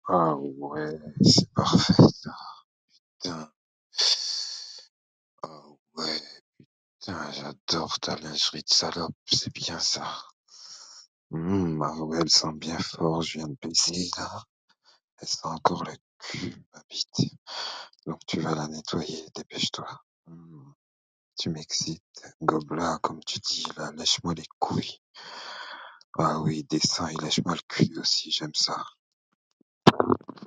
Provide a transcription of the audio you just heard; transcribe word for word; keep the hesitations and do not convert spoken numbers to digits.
Ah ouais, c'est parfait ça. Putain. Ah ouais, putain, j'adore ta lingerie de salope, c'est bien ça. Hum, ah ouais, elle sent bien fort, je viens de baiser là. Elle sent encore le cul, ma bite. Donc tu vas la nettoyer, dépêche-toi. Hum, tu m'excites. Gobelin, comme tu dis, là, lèche-moi les couilles. Ah oui, descends et lèche-moi le cul aussi, j'aime ça.